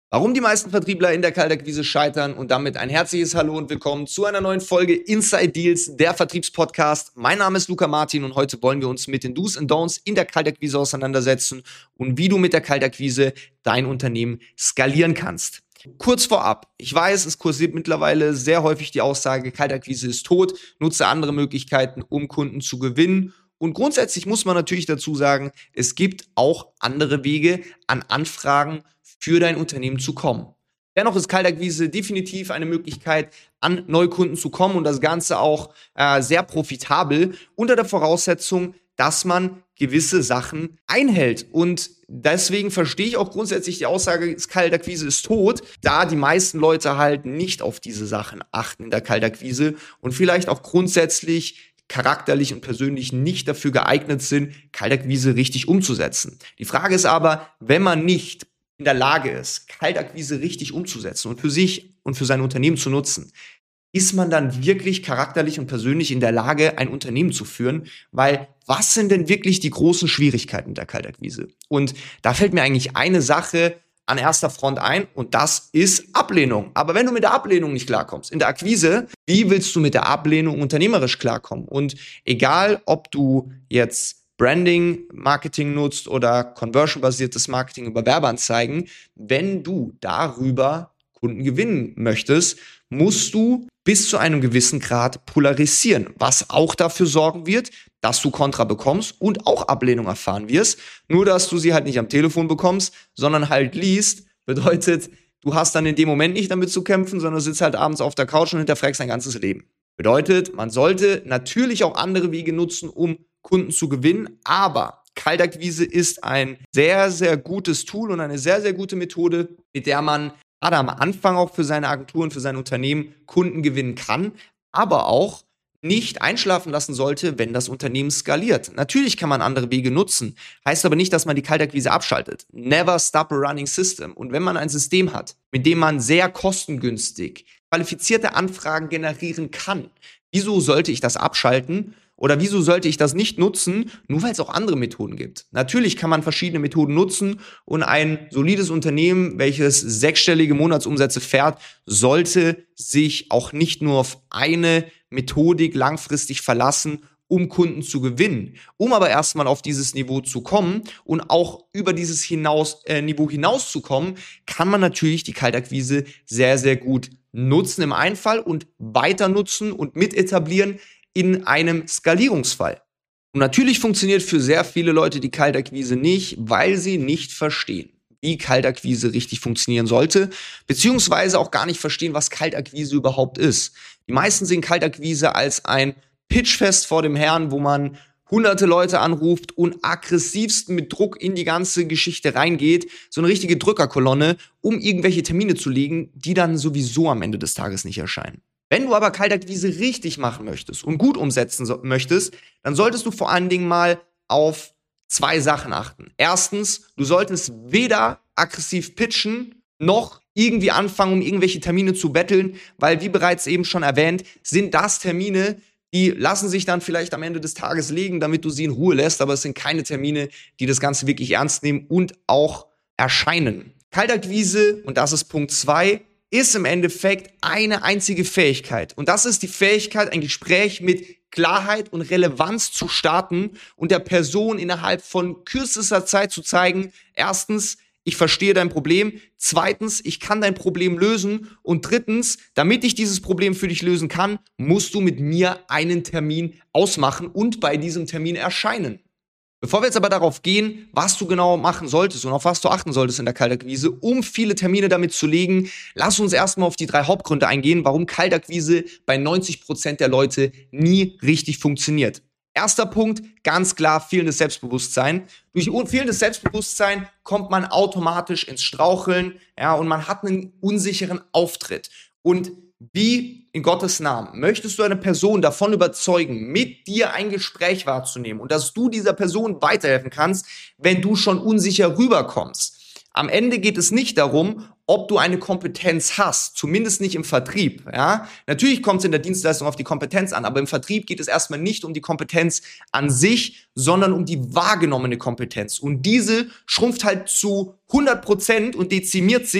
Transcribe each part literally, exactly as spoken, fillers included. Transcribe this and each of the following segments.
Warum die meisten Vertriebler in der Kaltakquise scheitern und damit ein herzliches Hallo und willkommen zu einer neuen Folge Inside Deals, der Vertriebspodcast. Mein Name ist Luca Martin und heute wollen wir uns mit den Do's und Don'ts in der Kaltakquise auseinandersetzen und wie du mit der Kaltakquise dein Unternehmen skalieren kannst. Kurz vorab, ich weiß, es kursiert mittlerweile sehr häufig die Aussage, Kaltakquise ist tot, nutze andere Möglichkeiten, um Kunden zu gewinnen. Und grundsätzlich muss man natürlich dazu sagen, es gibt auch andere Wege, an Anfragen für dein Unternehmen zu kommen. Dennoch ist Kaltakquise definitiv eine Möglichkeit, an Neukunden zu kommen und das Ganze auch äh, sehr profitabel unter der Voraussetzung, dass man gewisse Sachen einhält. Und deswegen verstehe ich auch grundsätzlich die Aussage, Kaltakquise ist tot, da die meisten Leute halt nicht auf diese Sachen achten in der Kaltakquise und vielleicht auch grundsätzlich charakterlich und persönlich nicht dafür geeignet sind, Kaltakquise richtig umzusetzen. Die Frage ist aber, wenn man nicht in der Lage ist, Kaltakquise richtig umzusetzen und für sich und für sein Unternehmen zu nutzen, ist man dann wirklich charakterlich und persönlich in der Lage, ein Unternehmen zu führen? Weil was sind denn wirklich die großen Schwierigkeiten der Kaltakquise? Und da fällt mir eigentlich eine Sache an erster Front ein und das ist Ablehnung. Aber wenn du mit der Ablehnung nicht klarkommst, in der Akquise, wie willst du mit der Ablehnung unternehmerisch klarkommen? Und egal, ob du jetzt Branding, Marketing nutzt oder conversion-basiertes Marketing über Werbeanzeigen, wenn du darüber Kunden gewinnen möchtest, musst du bis zu einem gewissen Grad polarisieren, was auch dafür sorgen wird, dass du Kontra bekommst und auch Ablehnung erfahren wirst. Nur, dass du sie halt nicht am Telefon bekommst, sondern halt liest, bedeutet, du hast dann in dem Moment nicht damit zu kämpfen, sondern sitzt halt abends auf der Couch und hinterfragst dein ganzes Leben. Bedeutet, man sollte natürlich auch andere Wege nutzen, um Kunden zu gewinnen, aber Kaltakquise ist ein sehr, sehr gutes Tool und eine sehr, sehr gute Methode, mit der man gerade am Anfang auch für seine Agentur und für sein Unternehmen Kunden gewinnen kann, aber auch nicht einschlafen lassen sollte, wenn das Unternehmen skaliert. Natürlich kann man andere Wege nutzen, heißt aber nicht, dass man die Kaltakquise abschaltet. Never stop a running system. Und wenn man ein System hat, mit dem man sehr kostengünstig qualifizierte Anfragen generieren kann, wieso sollte ich das abschalten? Oder wieso sollte ich das nicht nutzen, nur weil es auch andere Methoden gibt? Natürlich kann man verschiedene Methoden nutzen und ein solides Unternehmen, welches sechsstellige Monatsumsätze fährt, sollte sich auch nicht nur auf eine Methodik langfristig verlassen, um Kunden zu gewinnen. Um aber erstmal auf dieses Niveau zu kommen und auch über dieses hinaus, äh, Niveau hinauszukommen, kann man natürlich die Kaltakquise sehr, sehr gut nutzen im Einfall und weiter nutzen und mit etablieren in einem Skalierungsfall. Und natürlich funktioniert für sehr viele Leute die Kaltakquise nicht, weil sie nicht verstehen, wie Kaltakquise richtig funktionieren sollte, beziehungsweise auch gar nicht verstehen, was Kaltakquise überhaupt ist. Die meisten sehen Kaltakquise als ein Pitchfest vor dem Herrn, wo man hunderte Leute anruft und aggressivst mit Druck in die ganze Geschichte reingeht, so eine richtige Drückerkolonne, um irgendwelche Termine zu legen, die dann sowieso am Ende des Tages nicht erscheinen. Wenn du aber Kaltakquise richtig machen möchtest und gut umsetzen so- möchtest, dann solltest du vor allen Dingen mal auf zwei Sachen achten. Erstens, du solltest weder aggressiv pitchen, noch irgendwie anfangen, um irgendwelche Termine zu betteln, weil, wie bereits eben schon erwähnt, sind das Termine, die lassen sich dann vielleicht am Ende des Tages legen, damit du sie in Ruhe lässt, aber es sind keine Termine, die das Ganze wirklich ernst nehmen und auch erscheinen. Kaltakquise, und das ist Punkt zwei, ist im Endeffekt eine einzige Fähigkeit. Und das ist die Fähigkeit, ein Gespräch mit Klarheit und Relevanz zu starten und der Person innerhalb von kürzester Zeit zu zeigen, erstens, ich verstehe dein Problem, zweitens, ich kann dein Problem lösen und drittens, damit ich dieses Problem für dich lösen kann, musst du mit mir einen Termin ausmachen und bei diesem Termin erscheinen. Bevor wir jetzt aber darauf gehen, was du genau machen solltest und auf was du achten solltest in der Kaltakquise, um viele Termine damit zu legen, lass uns erstmal auf die drei Hauptgründe eingehen, warum Kaltakquise bei neunzig Prozent der Leute nie richtig funktioniert. Erster Punkt, ganz klar, fehlendes Selbstbewusstsein. Durch fehlendes Selbstbewusstsein kommt man automatisch ins Straucheln, ja, und man hat einen unsicheren Auftritt. Und wie in Gottes Namen möchtest du eine Person davon überzeugen, mit dir ein Gespräch wahrzunehmen und dass du dieser Person weiterhelfen kannst, wenn du schon unsicher rüberkommst? Am Ende geht es nicht darum, ob du eine Kompetenz hast, zumindest nicht im Vertrieb. Ja? Natürlich kommt es in der Dienstleistung auf die Kompetenz an, aber im Vertrieb geht es erstmal nicht um die Kompetenz an sich, sondern um die wahrgenommene Kompetenz. Und diese schrumpft halt zu hundert Prozent und dezimiert sich,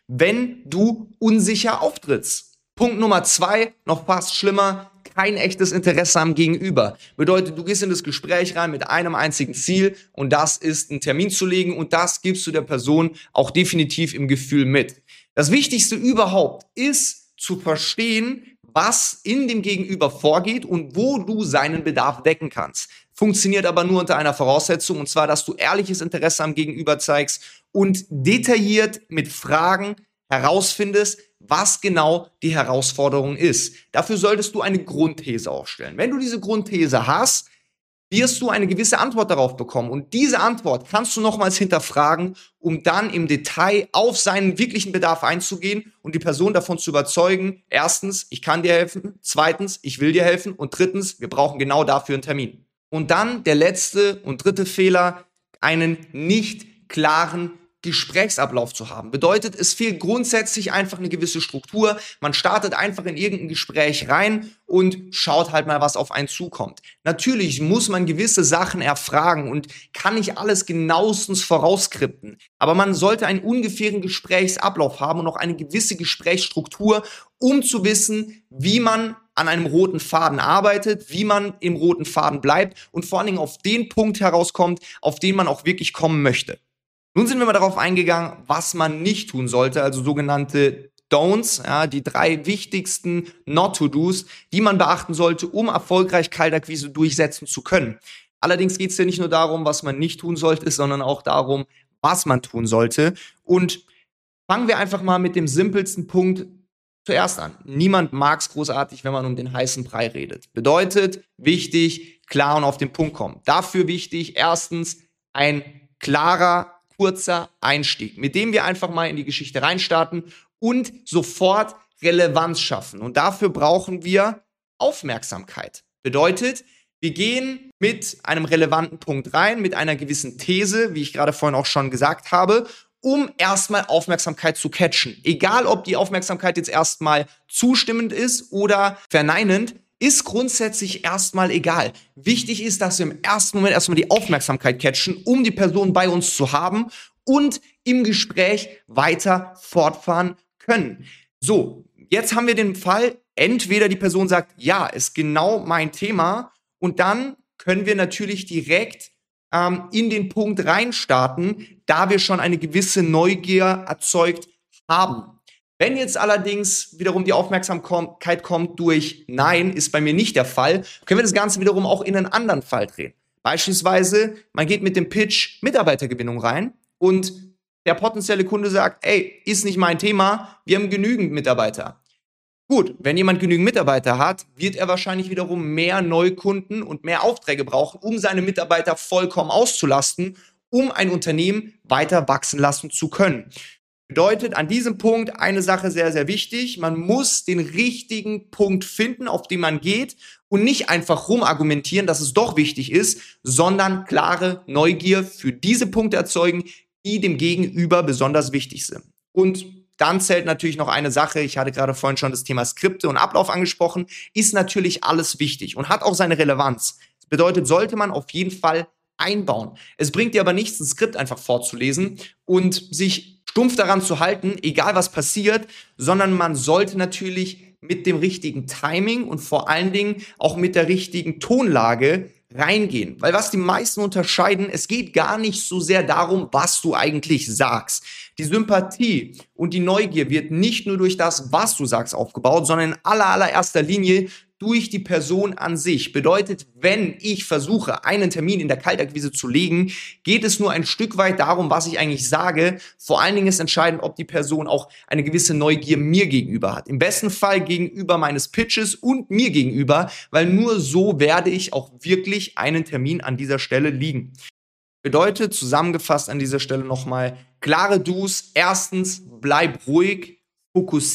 wenn du unsicher auftrittst. Punkt Nummer zwei, noch fast schlimmer, kein echtes Interesse am Gegenüber. Bedeutet, du gehst in das Gespräch rein mit einem einzigen Ziel und das ist, einen Termin zu legen und das gibst du der Person auch definitiv im Gefühl mit. Das Wichtigste überhaupt ist zu verstehen, was in dem Gegenüber vorgeht und wo du seinen Bedarf decken kannst. Funktioniert aber nur unter einer Voraussetzung, und zwar, dass du ehrliches Interesse am Gegenüber zeigst und detailliert mit Fragen herausfindest, was genau die Herausforderung ist. Dafür solltest du eine Grundthese aufstellen. Wenn du diese Grundthese hast, wirst du eine gewisse Antwort darauf bekommen. Und diese Antwort kannst du nochmals hinterfragen, um dann im Detail auf seinen wirklichen Bedarf einzugehen und die Person davon zu überzeugen, erstens, ich kann dir helfen, zweitens, ich will dir helfen und drittens, wir brauchen genau dafür einen Termin. Und dann der letzte und dritte Fehler, einen nicht klaren Gesprächsablauf zu haben. Bedeutet, es fehlt grundsätzlich einfach eine gewisse Struktur. Man startet einfach in irgendein Gespräch rein und schaut halt mal, was auf einen zukommt. Natürlich muss man gewisse Sachen erfragen und kann nicht alles genauestens vorausskripten. Aber man sollte einen ungefähren Gesprächsablauf haben und auch eine gewisse Gesprächsstruktur, um zu wissen, wie man an einem roten Faden arbeitet, wie man im roten Faden bleibt und vor allen Dingen auf den Punkt herauskommt, auf den man auch wirklich kommen möchte. Nun sind wir mal darauf eingegangen, was man nicht tun sollte, also sogenannte Don'ts, ja, die drei wichtigsten Not-to-Dos, die man beachten sollte, um erfolgreich Kaltakquise durchsetzen zu können. Allerdings geht es ja nicht nur darum, was man nicht tun sollte, sondern auch darum, was man tun sollte. Und fangen wir einfach mal mit dem simpelsten Punkt zuerst an. Niemand mag es großartig, wenn man um den heißen Brei redet. Bedeutet, wichtig, klar und auf den Punkt kommen. Dafür wichtig, erstens, ein klarer, kurzer Einstieg, mit dem wir einfach mal in die Geschichte reinstarten und sofort Relevanz schaffen. Und dafür brauchen wir Aufmerksamkeit. Bedeutet, wir gehen mit einem relevanten Punkt rein, mit einer gewissen These, wie ich gerade vorhin auch schon gesagt habe, um erstmal Aufmerksamkeit zu catchen. Egal, ob die Aufmerksamkeit jetzt erstmal zustimmend ist oder verneinend, ist grundsätzlich erstmal egal. Wichtig ist, dass wir im ersten Moment erstmal die Aufmerksamkeit catchen, um die Person bei uns zu haben und im Gespräch weiter fortfahren können. So, jetzt haben wir den Fall, entweder die Person sagt, ja, ist genau mein Thema, und dann können wir natürlich direkt ähm, in den Punkt reinstarten, da wir schon eine gewisse Neugier erzeugt haben. Wenn jetzt allerdings wiederum die Aufmerksamkeit kommt durch Nein, ist bei mir nicht der Fall, können wir das Ganze wiederum auch in einen anderen Fall drehen. Beispielsweise, man geht mit dem Pitch Mitarbeitergewinnung rein und der potenzielle Kunde sagt, ey, ist nicht mein Thema, wir haben genügend Mitarbeiter. Gut, wenn jemand genügend Mitarbeiter hat, wird er wahrscheinlich wiederum mehr Neukunden und mehr Aufträge brauchen, um seine Mitarbeiter vollkommen auszulasten, um ein Unternehmen weiter wachsen lassen zu können. Bedeutet an diesem Punkt eine Sache sehr, sehr wichtig. Man muss den richtigen Punkt finden, auf den man geht und nicht einfach rumargumentieren, dass es doch wichtig ist, sondern klare Neugier für diese Punkte erzeugen, die dem Gegenüber besonders wichtig sind. Und dann zählt natürlich noch eine Sache, ich hatte gerade vorhin schon das Thema Skripte und Ablauf angesprochen, ist natürlich alles wichtig und hat auch seine Relevanz. Das bedeutet, sollte man auf jeden Fall einbauen. Es bringt dir aber nichts, ein Skript einfach vorzulesen und sich stumpf daran zu halten, egal was passiert, sondern man sollte natürlich mit dem richtigen Timing und vor allen Dingen auch mit der richtigen Tonlage reingehen. Weil was die meisten unterscheiden, es geht gar nicht so sehr darum, was du eigentlich sagst. Die Sympathie und die Neugier wird nicht nur durch das, was du sagst, aufgebaut, sondern in aller, allererster Linie durch die Person an sich. Bedeutet, wenn ich versuche, einen Termin in der Kaltakquise zu legen, geht es nur ein Stück weit darum, was ich eigentlich sage. Vor allen Dingen ist entscheidend, ob die Person auch eine gewisse Neugier mir gegenüber hat. Im besten Fall gegenüber meines Pitches und mir gegenüber, weil nur so werde ich auch wirklich einen Termin an dieser Stelle liegen. Bedeutet, zusammengefasst an dieser Stelle nochmal, klare Do's. Erstens, bleib ruhig, fokussiert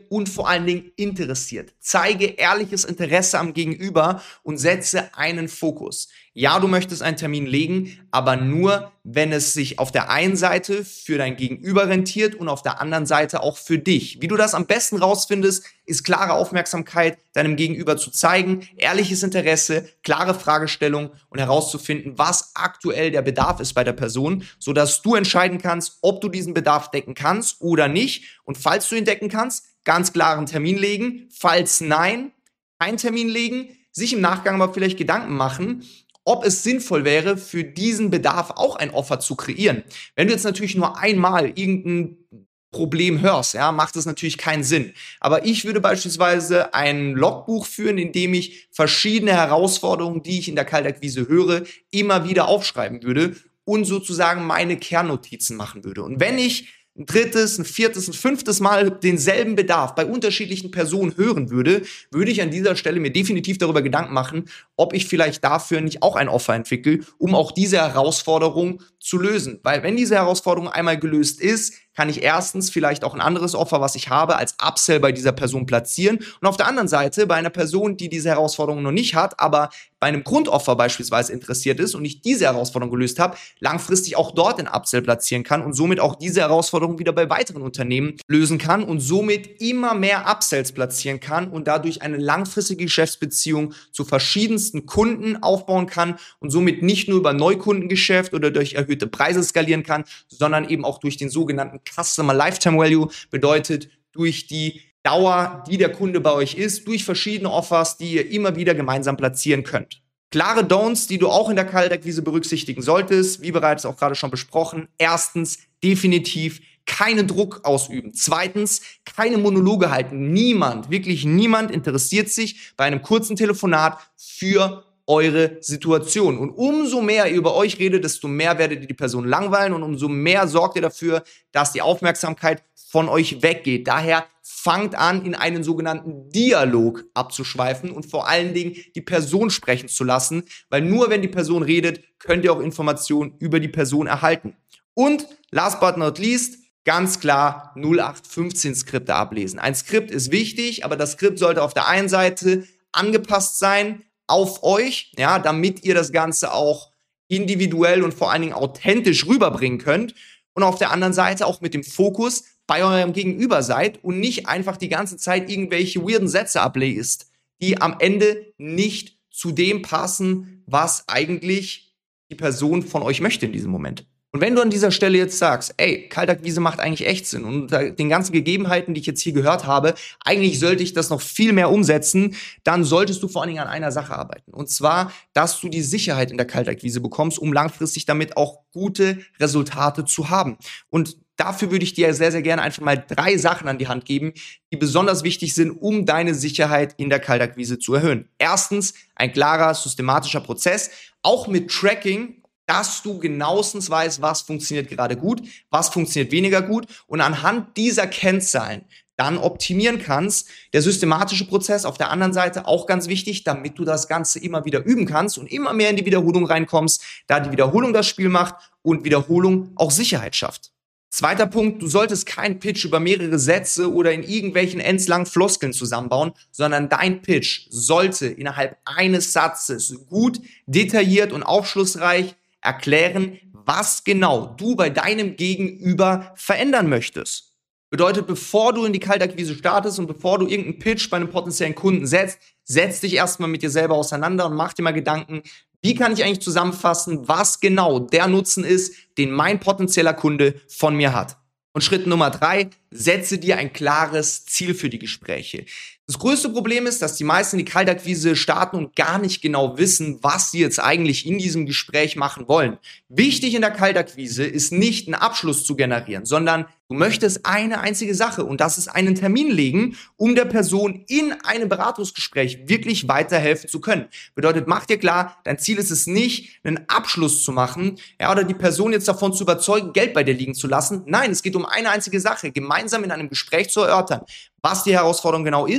und vor allen Dingen interessiert. Zeige ehrliches Interesse am Gegenüber und setze einen Fokus. Ja, du möchtest einen Termin legen, aber nur, wenn es sich auf der einen Seite für dein Gegenüber rentiert und auf der anderen Seite auch für dich. Wie du das am besten rausfindest, ist klare Aufmerksamkeit deinem Gegenüber zu zeigen, ehrliches Interesse, klare Fragestellung und herauszufinden, was aktuell der Bedarf ist bei der Person, sodass du entscheiden kannst, ob du diesen Bedarf decken kannst oder nicht. Und falls du ihn decken kannst, ganz klaren Termin legen. Falls nein, keinen Termin legen, sich im Nachgang aber vielleicht Gedanken machen, ob es sinnvoll wäre, für diesen Bedarf auch ein Offer zu kreieren. Wenn du jetzt natürlich nur einmal irgendein Problem hörst, ja, macht es natürlich keinen Sinn. Aber ich würde beispielsweise ein Logbuch führen, in dem ich verschiedene Herausforderungen, die ich in der Kaltakquise höre, immer wieder aufschreiben würde und sozusagen meine Kernnotizen machen würde. Und wenn ich ein drittes, ein viertes, ein fünftes Mal denselben Bedarf bei unterschiedlichen Personen hören würde, würde ich an dieser Stelle mir definitiv darüber Gedanken machen, ob ich vielleicht dafür nicht auch ein Offer entwickle, um auch diese Herausforderung zu lösen. Weil wenn diese Herausforderung einmal gelöst ist, kann ich erstens vielleicht auch ein anderes Offer, was ich habe, als Upsell bei dieser Person platzieren. Und auf der anderen Seite bei einer Person, die diese Herausforderung noch nicht hat, aber bei einem Grundoffer beispielsweise interessiert ist und ich diese Herausforderung gelöst habe, langfristig auch dort ein Upsell platzieren kann und somit auch diese Herausforderung wieder bei weiteren Unternehmen lösen kann und somit immer mehr Upsells platzieren kann und dadurch eine langfristige Geschäftsbeziehung zu verschiedensten Kunden aufbauen kann und somit nicht nur über Neukundengeschäft oder durch erhöhte Preise skalieren kann, sondern eben auch durch den sogenannten Customer Lifetime Value, bedeutet durch die Dauer, die der Kunde bei euch ist, durch verschiedene Offers, die ihr immer wieder gemeinsam platzieren könnt. Klare Don'ts, die du auch in der Kaltakquise berücksichtigen solltest, wie bereits auch gerade schon besprochen. Erstens, definitiv keinen Druck ausüben. Zweitens, keine Monologe halten. Niemand, wirklich niemand interessiert sich bei einem kurzen Telefonat für eure Situation. Und umso mehr ihr über euch redet, desto mehr werdet ihr die Person langweilen und umso mehr sorgt ihr dafür, dass die Aufmerksamkeit von euch weggeht. Daher fangt an, in einen sogenannten Dialog abzuschweifen und vor allen Dingen die Person sprechen zu lassen, weil nur wenn die Person redet, könnt ihr auch Informationen über die Person erhalten. Und last but not least, ganz klar null acht fünfzehn Skripte ablesen. Ein Skript ist wichtig, aber das Skript sollte auf der einen Seite angepasst sein auf euch, ja, damit ihr das Ganze auch individuell und vor allen Dingen authentisch rüberbringen könnt und auf der anderen Seite auch mit dem Fokus bei eurem Gegenüber seid und nicht einfach die ganze Zeit irgendwelche weirden Sätze ablest, die am Ende nicht zu dem passen, was eigentlich die Person von euch möchte in diesem Moment. Und wenn du an dieser Stelle jetzt sagst, ey, Kaltakquise macht eigentlich echt Sinn und unter den ganzen Gegebenheiten, die ich jetzt hier gehört habe, eigentlich sollte ich das noch viel mehr umsetzen, dann solltest du vor allen Dingen an einer Sache arbeiten. Und zwar, dass du die Sicherheit in der Kaltakquise bekommst, um langfristig damit auch gute Resultate zu haben. Und dafür würde ich dir sehr, sehr gerne einfach mal drei Sachen an die Hand geben, die besonders wichtig sind, um deine Sicherheit in der Kaltakquise zu erhöhen. Erstens, ein klarer, systematischer Prozess, auch mit Tracking, dass du genauestens weißt, was funktioniert gerade gut, was funktioniert weniger gut und anhand dieser Kennzahlen dann optimieren kannst. Der systematische Prozess auf der anderen Seite auch ganz wichtig, damit du das Ganze immer wieder üben kannst und immer mehr in die Wiederholung reinkommst, da die Wiederholung das Spiel macht und Wiederholung auch Sicherheit schafft. Zweiter Punkt, du solltest keinen Pitch über mehrere Sätze oder in irgendwelchen endlangen Floskeln zusammenbauen, sondern dein Pitch sollte innerhalb eines Satzes gut, detailliert und aufschlussreich erklären, was genau du bei deinem Gegenüber verändern möchtest. Bedeutet, bevor du in die Kaltakquise startest und bevor du irgendeinen Pitch bei einem potenziellen Kunden setzt, setz dich erstmal mit dir selber auseinander und mach dir mal Gedanken, wie kann ich eigentlich zusammenfassen, was genau der Nutzen ist, den mein potenzieller Kunde von mir hat. Und Schritt Nummer drei, setze dir ein klares Ziel für die Gespräche. Das größte Problem ist, dass die meisten die Kaltakquise starten und gar nicht genau wissen, was sie jetzt eigentlich in diesem Gespräch machen wollen. Wichtig in der Kaltakquise ist nicht einen Abschluss zu generieren, sondern du möchtest eine einzige Sache und das ist einen Termin legen, um der Person in einem Beratungsgespräch wirklich weiterhelfen zu können. Bedeutet, mach dir klar, dein Ziel ist es nicht, einen Abschluss zu machen, ja, oder die Person jetzt davon zu überzeugen, Geld bei dir liegen zu lassen. Nein, es geht um eine einzige Sache, gemeinsam in einem Gespräch zu erörtern, was die Herausforderung genau ist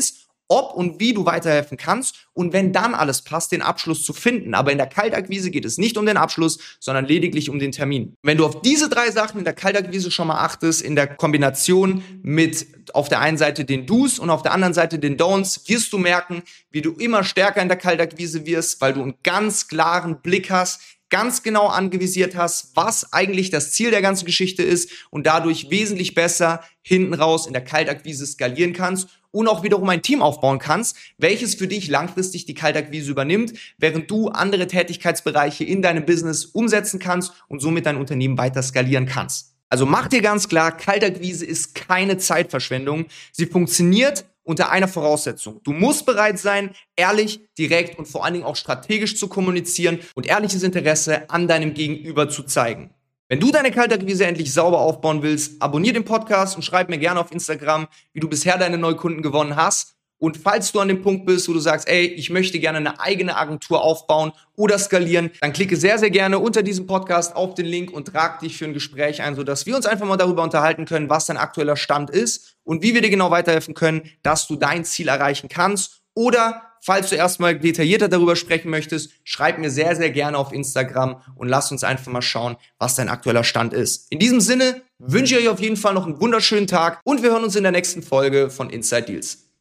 ob und wie du weiterhelfen kannst und wenn dann alles passt, den Abschluss zu finden. Aber in der Kaltakquise geht es nicht um den Abschluss, sondern lediglich um den Termin. Wenn du auf diese drei Sachen in der Kaltakquise schon mal achtest, in der Kombination mit auf der einen Seite den Do's und auf der anderen Seite den Don'ts, wirst du merken, wie du immer stärker in der Kaltakquise wirst, weil du einen ganz klaren Blick hast, ganz genau angevisiert hast, was eigentlich das Ziel der ganzen Geschichte ist und dadurch wesentlich besser hinten raus in der Kaltakquise skalieren kannst und auch wiederum ein Team aufbauen kannst, welches für dich langfristig die Kaltakquise übernimmt, während du andere Tätigkeitsbereiche in deinem Business umsetzen kannst und somit dein Unternehmen weiter skalieren kannst. Also mach dir ganz klar, Kaltakquise ist keine Zeitverschwendung. Sie funktioniert unter einer Voraussetzung. Du musst bereit sein, ehrlich, direkt und vor allen Dingen auch strategisch zu kommunizieren und ehrliches Interesse an deinem Gegenüber zu zeigen. Wenn du deine Kaltakquise endlich sauber aufbauen willst, abonniere den Podcast und schreib mir gerne auf Instagram, wie du bisher deine Neukunden gewonnen hast. Und falls du an dem Punkt bist, wo du sagst, ey, ich möchte gerne eine eigene Agentur aufbauen oder skalieren, dann klicke sehr, sehr gerne unter diesem Podcast auf den Link und trag dich für ein Gespräch ein, sodass wir uns einfach mal darüber unterhalten können, was dein aktueller Stand ist und wie wir dir genau weiterhelfen können, dass du dein Ziel erreichen kannst. Oder falls du erstmal detaillierter darüber sprechen möchtest, schreib mir sehr, sehr gerne auf Instagram und lass uns einfach mal schauen, was dein aktueller Stand ist. In diesem Sinne wünsche ich euch auf jeden Fall noch einen wunderschönen Tag und wir hören uns in der nächsten Folge von Inside Deals.